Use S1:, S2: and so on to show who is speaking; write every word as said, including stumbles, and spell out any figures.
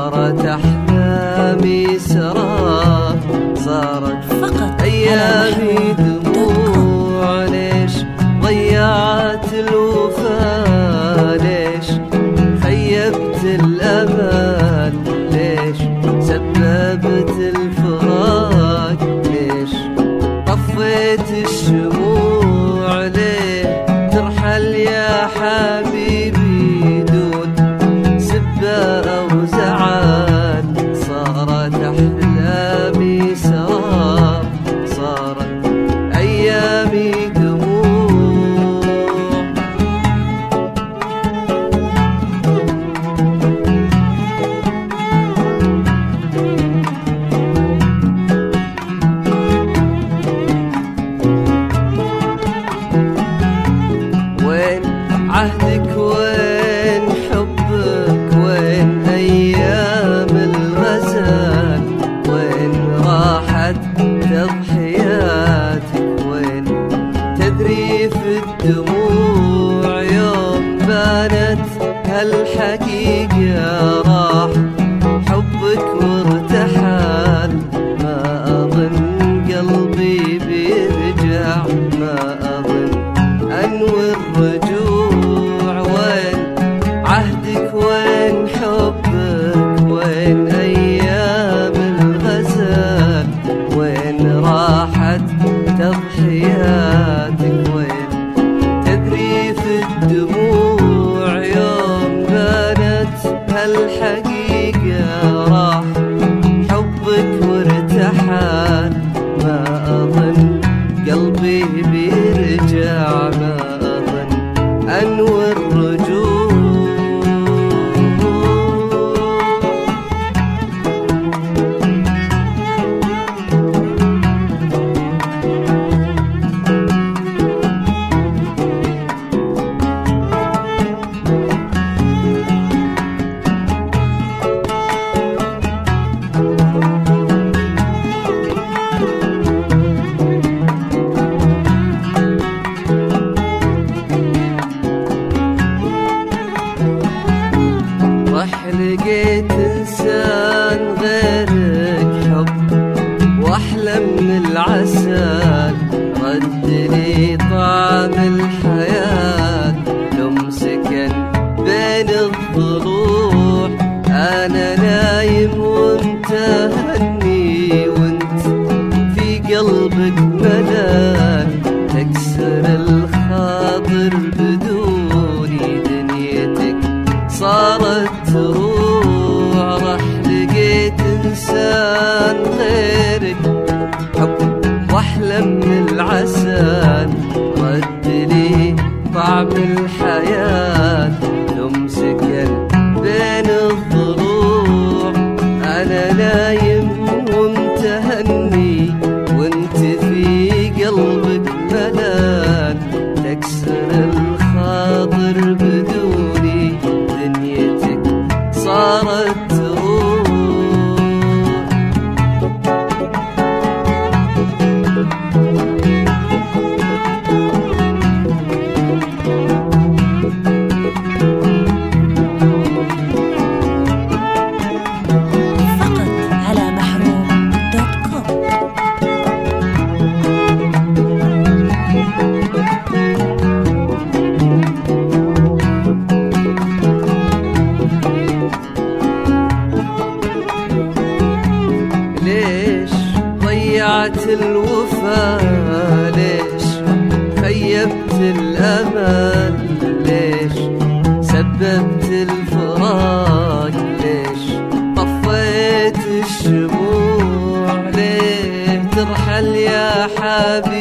S1: صارت أحلامي سراب، صارت فقط أيامي دموع. ليش ضيعت الوفا؟ ليش خيبت الأمل؟ ليش سببت الفراق؟ ليش طفيت الشموع؟ ليه ترحل يا حبيبي دون سبة أو زعل؟ صارت أحلامي سراب، صارت أيامي دموع. وين عهدك؟ وين حبك؟ وين أيام الغزال؟ وين راحت تضحياتك؟ وين تذريف الدموع؟ يوم بانت هالحقيقة راح حبك وارتحل. ما أظن قلبي بيرجع، ما أظن أنوي الرجوع. وين عهدك؟ وين حبك؟ وين أيام الغزال؟ وين راحت تضحياتك؟ وين تذريف الدموع؟ يوم بانت هالحقيقة راح حبك وارتحل. ما أظن قلبي بيرجع، ما أظن أنوي الرجوع. لقيت إنسان غيرك حب وأحلى من العسل، رد لي طعم الحياة لم سكن بين الضلوع. أنا نايم وانت هني، وانت في قلبك ملال، تكسر الخاطر بدوني دنيتك صارت تروح. راح لقيت إنسان غيرك حب وأحلى من العسل، رد لي طعم الحياة لم سكن بين الضلوع. أنا نايم وانت هني، وانت في قلبك ملال، تكسر الخاطر بدوني دنيتك صارت تروح.
S2: فقط على محروم دوت كوم.
S1: ليش ضيعت الوفا؟ ليش خيبت الأمل؟ ليش سببت الفراق؟ ليش طفيت الشموع؟ ليه ترحل يا حبيبي